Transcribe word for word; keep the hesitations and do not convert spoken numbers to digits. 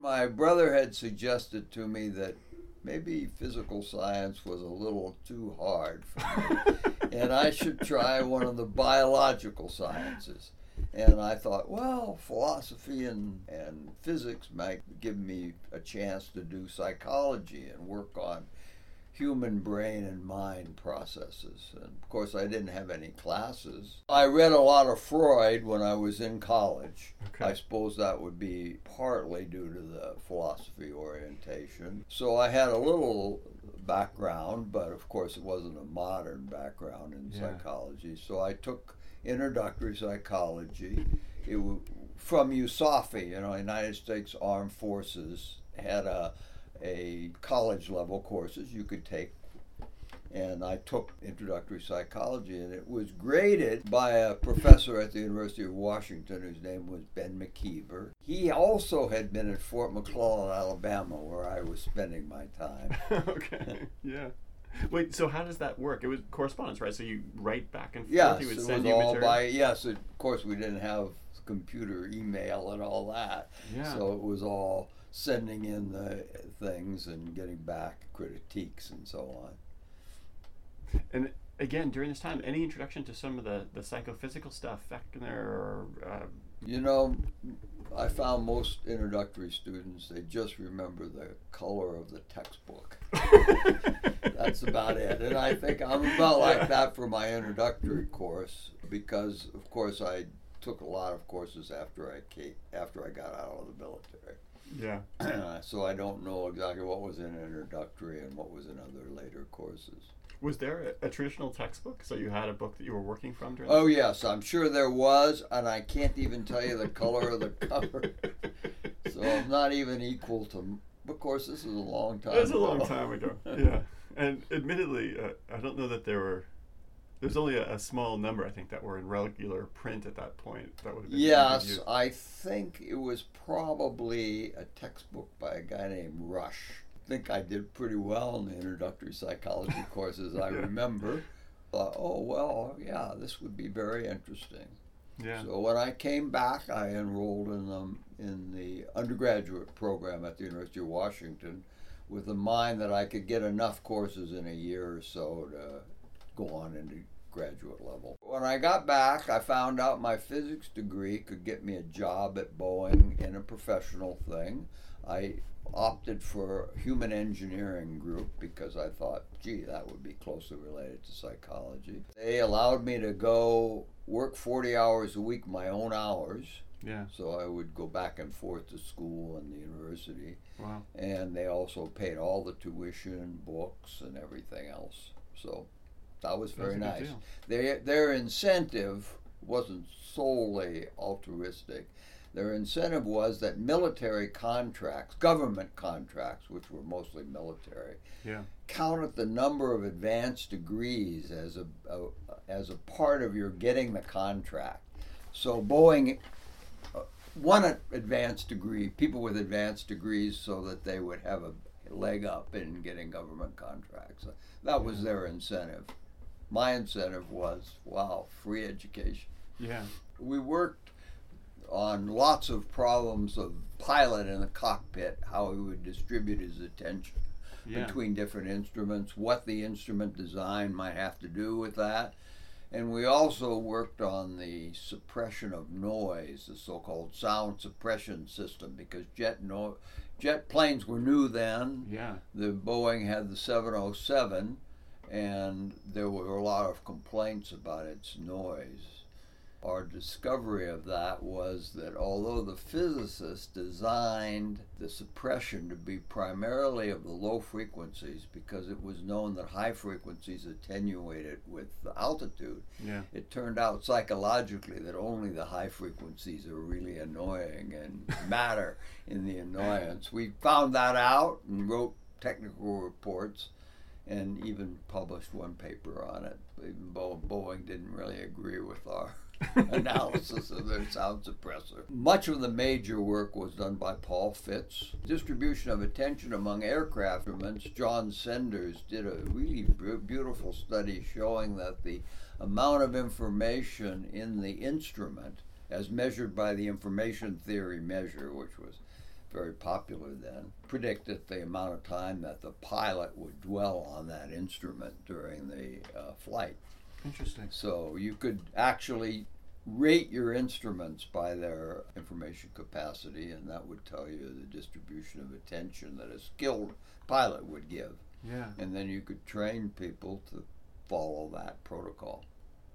My brother had suggested to me that maybe physical science was a little too hard for me, and I should try one of the biological sciences. And I thought, well, philosophy and, and physics might give me a chance to do psychology and work on human brain and mind processes. And of course, I didn't have any classes. I read a lot of Freud when I was in college. Okay. I suppose that would be partly due to the philosophy orientation. So I had a little background, but of course, it wasn't a modern background in Yeah. psychology. So I took introductory psychology. It w- from U S A F I, you know, United States Armed Forces had a a college level courses you could take, and I took introductory psychology, and it was graded by a professor at the University of Washington whose name was Ben McKeever. He also had been at Fort McClellan, Alabama, where I was spending my time. Okay. Yeah. Wait, so how does that work? It was correspondence, right? So you write back and forth. Yes, He would it was send you all material. by, yes, of course we didn't have computer email and all that. Yeah. So it was all sending in the things and getting back critiques and so on. And again, during this time, any introduction to some of the, the psychophysical stuff, Wagner or uh, You know, I found most introductory students, they just remember the color of the textbook. That's about it. And I think I'm about Yeah. like that for my introductory course because, of course, I took a lot of courses after I came, after I got out of the military. yeah. So I don't know exactly what was in introductory and what was in other later courses. Was there a, a traditional textbook? So you had a book that you were working from during Oh yes, I'm sure there was, and I can't even tell you the color of the cover. So I'm not even equal to. Of course, this is a long time. It was a long ago. time ago. Yeah. And admittedly, uh, I don't know that there were. There's only a, a small number, I think, that were in regular print at that point. That would have been Yes, used. I think it was probably a textbook by a guy named Rush. I think I did pretty well in the introductory psychology courses. I Yeah. remember. Thought, oh well, yeah, this would be very interesting. Yeah. So when I came back, I enrolled in the, in the undergraduate program at the University of Washington with the mind that I could get enough courses in a year or so to go on into graduate level. When I got back, I found out my physics degree could get me a job at Boeing in a professional thing. I opted for human engineering group because I thought, gee, that would be closely related to psychology. They allowed me to go work forty hours a week, my own hours. Yeah. So I would go back and forth to school and the university. Wow. And they also paid all the tuition, books, and everything else. So that was very That's a good nice. deal. Their, their incentive wasn't solely altruistic. Their incentive was that military contracts, government contracts, which were mostly military, Yeah. counted the number of advanced degrees as a, a as a part of your getting the contract. So Boeing uh, won an advanced degree, people with advanced degrees, so that they would have a leg up in getting government contracts. That was their incentive. My incentive was, wow, free education. Yeah. We worked on lots of problems of pilot in the cockpit, how he would distribute his attention Yeah. between different instruments, what the instrument design might have to do with that. And we also worked on the suppression of noise, the so-called sound suppression system, because jet no- jet planes were new then. Yeah. The Boeing had the seven oh seven, and there were a lot of complaints about its noise. Our discovery of that was that although the physicists designed the suppression to be primarily of the low frequencies because it was known that high frequencies attenuated with the altitude, Yeah. it turned out psychologically that only the high frequencies are really annoying and matter in the annoyance. We found that out and wrote technical reports and even published one paper on it. Even Bo- Boeing didn't really agree with our analysis of their sound suppressor. Much of the major work was done by Paul Fitts. Distribution of attention among aircraft instruments, John Senders did a really b- beautiful study showing that the amount of information in the instrument, as measured by the information theory measure, which was very popular then, predicted the amount of time that the pilot would dwell on that instrument during the uh, flight. Interesting. So you could actually rate your instruments by their information capacity, and that would tell you the distribution of attention that a skilled pilot would give. Yeah. And then you could train people to follow that protocol.